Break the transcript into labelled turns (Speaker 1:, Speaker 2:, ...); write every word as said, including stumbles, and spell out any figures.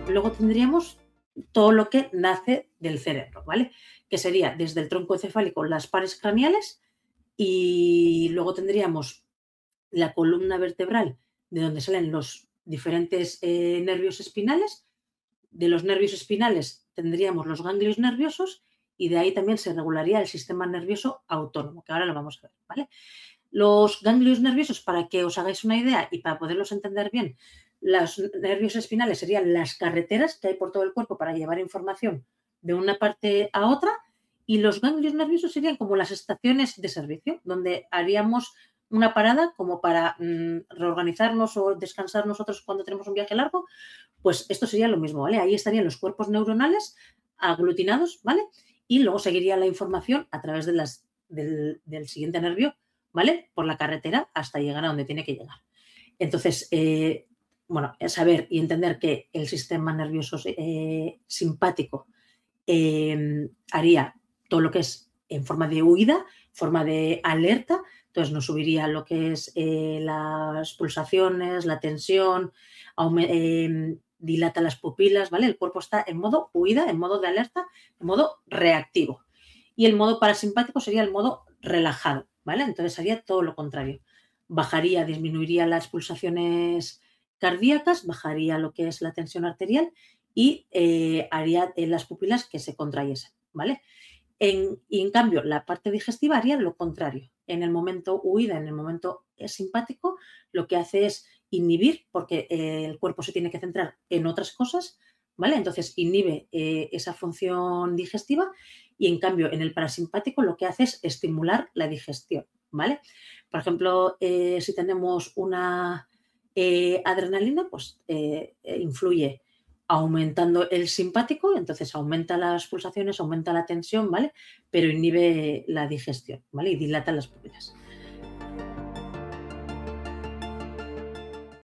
Speaker 1: Luego tendríamos todo lo que nace del cerebro, ¿vale? Que sería desde el tronco encefálico las pares craneales y luego tendríamos la columna vertebral de donde salen los diferentes eh, nervios espinales. De los nervios espinales tendríamos los ganglios nerviosos y de ahí también se regularía el sistema nervioso autónomo, que ahora lo vamos a ver, ¿vale? Los ganglios nerviosos, para que os hagáis una idea y para poderlos entender bien, los nervios espinales serían las carreteras que hay por todo el cuerpo para llevar información de una parte a otra y los ganglios nerviosos serían como las estaciones de servicio, donde haríamos una parada como para mmm, reorganizarnos o descansar nosotros cuando tenemos un viaje largo, pues esto sería lo mismo, ¿vale? Ahí estarían los cuerpos neuronales aglutinados, ¿vale? Y luego seguiría la información a través de las, del, del siguiente nervio, ¿vale? Por la carretera hasta llegar a donde tiene que llegar. Entonces, eh, bueno, saber y entender que el sistema nervioso eh, simpático eh, haría todo lo que es en forma de huida, forma de alerta, entonces nos subiría lo que es eh, las pulsaciones, la tensión, eh, dilata las pupilas, ¿vale? El cuerpo está en modo huida, en modo de alerta, en modo reactivo. Y el modo parasimpático sería el modo relajado, ¿vale? Entonces haría todo lo contrario. Bajaría, disminuiría las pulsaciones cardíacas, bajaría lo que es la tensión arterial y eh, haría eh, las pupilas que se contrayesen, ¿vale? En, y en cambio, la parte digestiva haría lo contrario. En el momento huida, en el momento simpático, lo que hace es inhibir, porque eh, el cuerpo se tiene que centrar en otras cosas, ¿vale? Entonces inhibe eh, esa función digestiva y en cambio en el parasimpático lo que hace es estimular la digestión, ¿vale? Por ejemplo, eh, si tenemos una eh, adrenalina, pues eh, influye aumentando el simpático, entonces aumenta las pulsaciones, aumenta la tensión, ¿vale? Pero inhibe la digestión, ¿vale? Y dilata las pupilas.